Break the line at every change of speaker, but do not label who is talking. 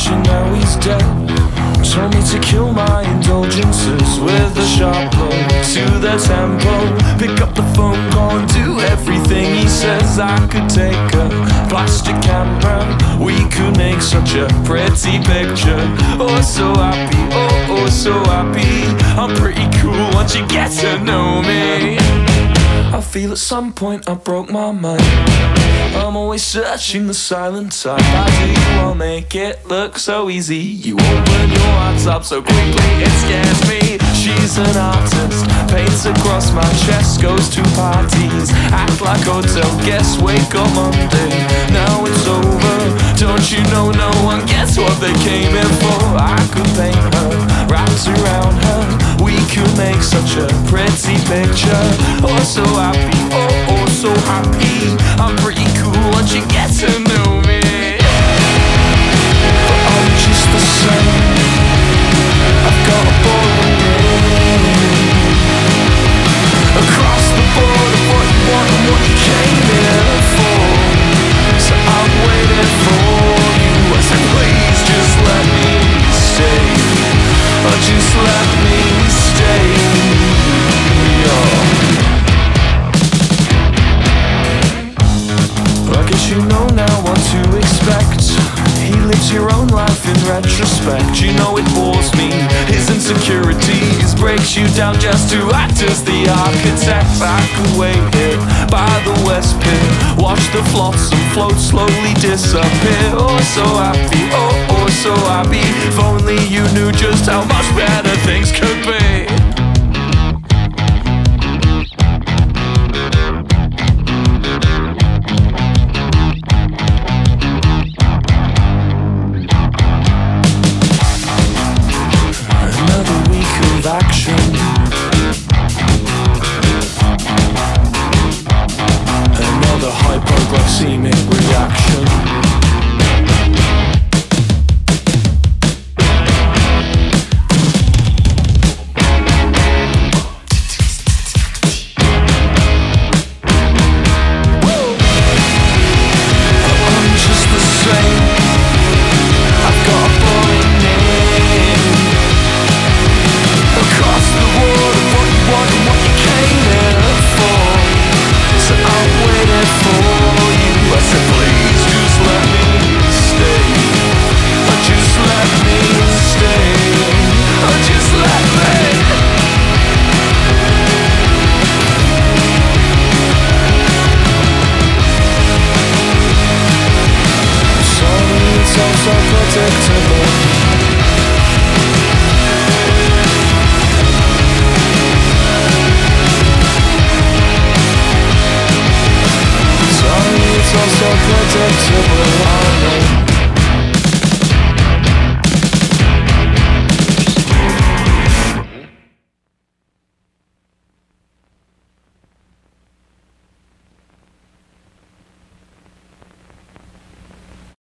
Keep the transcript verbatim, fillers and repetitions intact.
you now he's dead. Told me to kill my indulgences with a sharp blow to the tempo. Pick up the phone call and do everything he says. I could take a plastic camera, we could make such a pretty picture. Oh so happy, oh oh so happy. I'm pretty cool once you get to know me. I feel at some point I broke my mind. I'm always searching the silent type. How do you all make it look so easy? You open your hearts up so quickly, it scares me. She's an artist, paints across my chest, goes to parties, act like hotel guests, wake up Monday, now it's over. Don't you know no one gets what they came in for? I could paint her, wrapped around her, we could make such a pretty picture. Oh so happy, oh oh so happy. I'm pretty cool once you get to know me. But I'm just the same, I've got a boring name. Across the board of what you want and what you came in for. So I'm waiting for you. I said please just let me stay. Or just let me stay. Oh. I guess you know now what to expect. He lives your own life in retrospect. You know it bores me, his insecurities breaks you down just to act as the architect. I could wait here by the West Pier, watch the flotsam float slowly disappear. Oh so happy, oh oh so happy. If only you knew just how much better things could be. Action. Another hypoglycemic reaction. So predictable.